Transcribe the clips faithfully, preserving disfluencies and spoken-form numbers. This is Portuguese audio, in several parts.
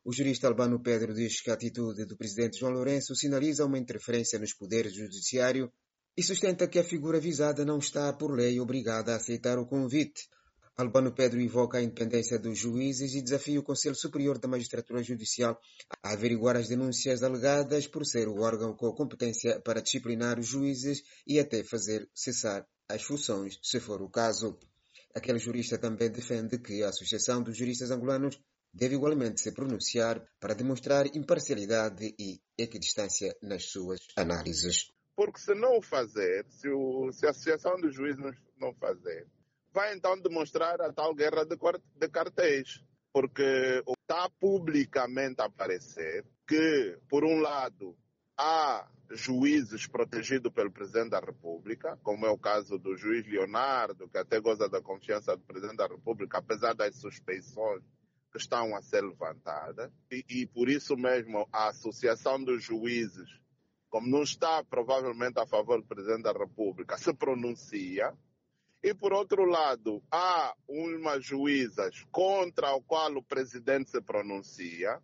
O jurista Albano Pedro diz que a atitude do presidente João Lourenço sinaliza uma interferência nos poderes judiciário e sustenta que a figura visada não está, por lei, obrigada a aceitar o convite. Albano Pedro invoca a independência dos juízes e desafia o Conselho Superior da Magistratura Judicial a averiguar as denúncias alegadas por ser o órgão com competência para disciplinar os juízes e até fazer cessar as funções, se for o caso. Aquele jurista também defende que a Associação dos Juristas Angolanos deve igualmente se pronunciar para demonstrar imparcialidade e equidistância nas suas análises. Porque se não o fazer, se, o, se a Associação dos Juízes não fazer, vai então demonstrar a tal guerra de, de cartéis. Porque está publicamente a aparecer que, por um lado, há juízes protegidos pelo Presidente da República, como é o caso do juiz Leonardo, que até goza da confiança do Presidente da República, apesar das suspeições que estão a ser levantadas. E, e por isso mesmo a Associação dos Juízes, como não está provavelmente a favor do Presidente da República, se pronuncia. E, por outro lado, há umas juízas contra o qual o Presidente se pronuncia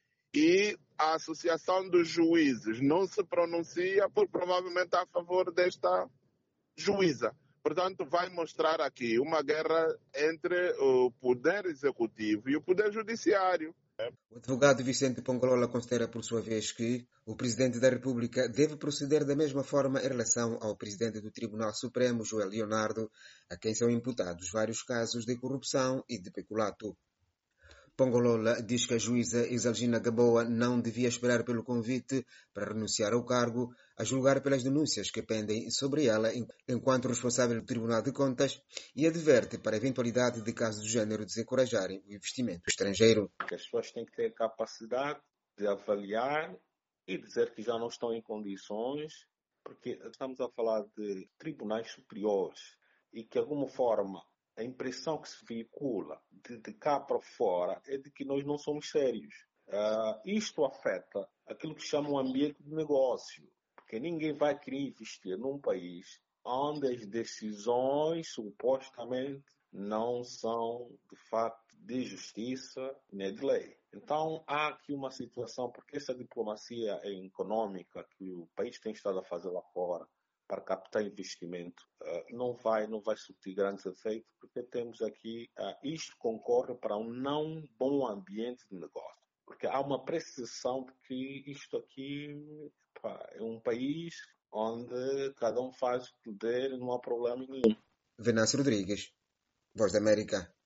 e a Associação dos Juízes não se pronuncia porque provavelmente está a favor desta juíza. Portanto, vai mostrar aqui uma guerra entre o Poder Executivo e o Poder Judiciário. O advogado Vicente Pongolola considera, por sua vez, que o Presidente da República deve proceder da mesma forma em relação ao Presidente do Tribunal Supremo, Joel Leonardo, a quem são imputados vários casos de corrupção e de peculato. Pongolola diz que a juíza Exalgina Gaboa não devia esperar pelo convite para renunciar ao cargo, a julgar pelas denúncias que pendem sobre ela enquanto responsável do Tribunal de Contas, e adverte para a eventualidade de casos do género desencorajarem o investimento estrangeiro. As pessoas têm que ter capacidade de avaliar e dizer que já não estão em condições, porque estamos a falar de tribunais superiores e que, de alguma forma, a impressão que se veicula de, de cá para fora é de que nós não somos sérios. Uh, isto afeta aquilo que chamam ambiente de negócio, porque ninguém vai querer investir num país onde as decisões supostamente não são, de facto, de justiça nem de lei. Então, há aqui uma situação, porque essa diplomacia econômica que o país tem estado a fazer lá fora, para captar investimento, uh, não vai, não vai surtir grandes efeitos, porque temos aqui, uh, isto concorre para um não bom ambiente de negócio. Porque há uma percepção de que isto aqui pá, é um país onde cada um faz o que puder e não há problema nenhum. Venâncio Rodrigues, Voz da América.